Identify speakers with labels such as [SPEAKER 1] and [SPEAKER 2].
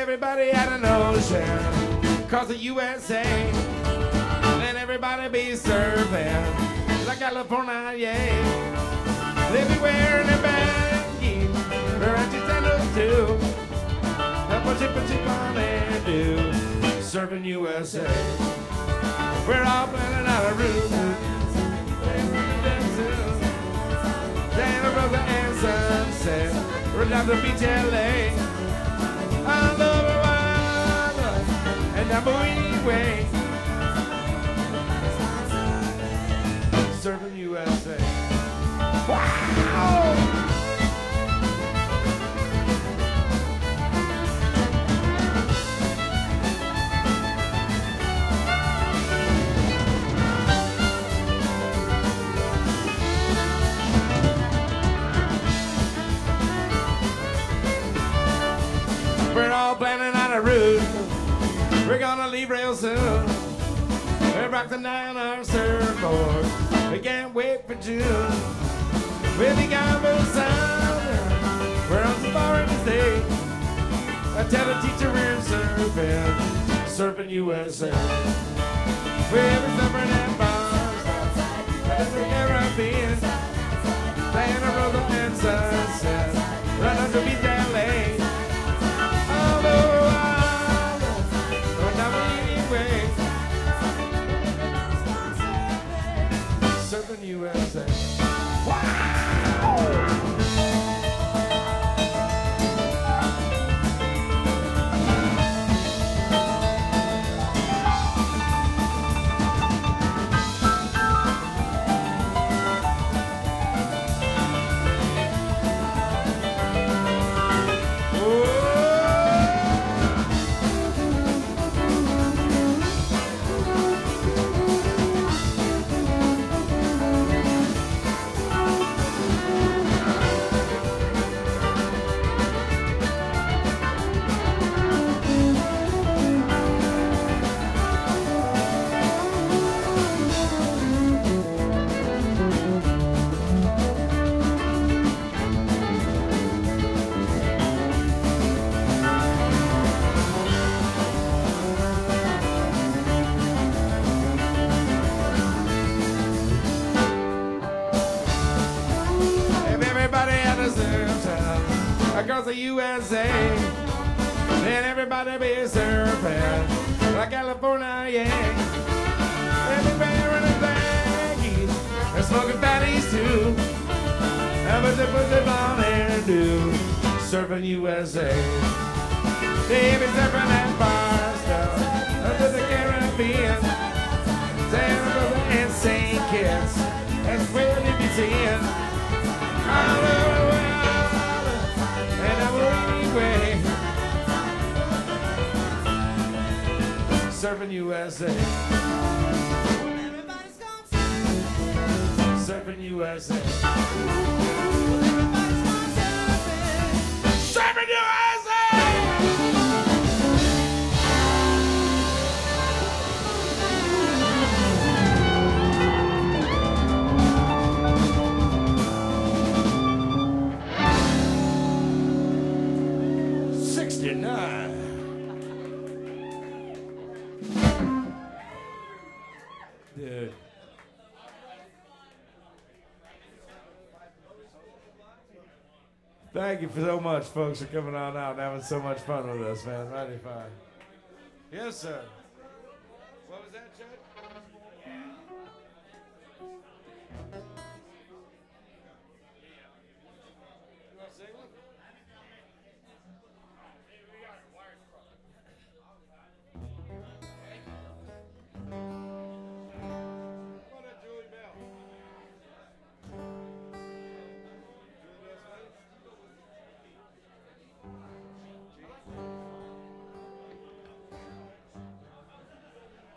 [SPEAKER 1] everybody had an ocean across the USA. And everybody be surfing like California, yeah. They be wearing their baggies, Versace sandals too. Put your on and do, surfing USA. We're all planning out a route. Santa Rosa and Sunset, we're down to beach LA. All over water and down Bowie Way. Surfing USA. Wow! We're all planning on a route. We're gonna leave real soon. We're rocking down our surfboard. We can't wait for June. We'll be gone for the summer. We're on safari to stay. I tell the teacher we're surfing, surfing USA. We'll be surfing at bars, at the Caribbean, Santa Rosa and Sunset, right on the beach LA. All over going down anyway. Surfing USA. Wow! Across the USA, then everybody be surfing like California, yeah. Everybody running baggies and smoking fatties too. But they put them on and do surfing USA. They be surfing at Barstow, up to the Caribbean, Santa Rosa and St. Kitts. That's where they be seeing all over the world. And I will anyway. Surfing USA.
[SPEAKER 2] Everybody's gone surfing.
[SPEAKER 1] Surfing USA.
[SPEAKER 2] Everybody's gone surfing.
[SPEAKER 1] Surfing USA! 69. Dude. Thank you so much, folks, for coming on out and having so much fun with us, man. Mighty fine. Yes, sir. What was that, Joe?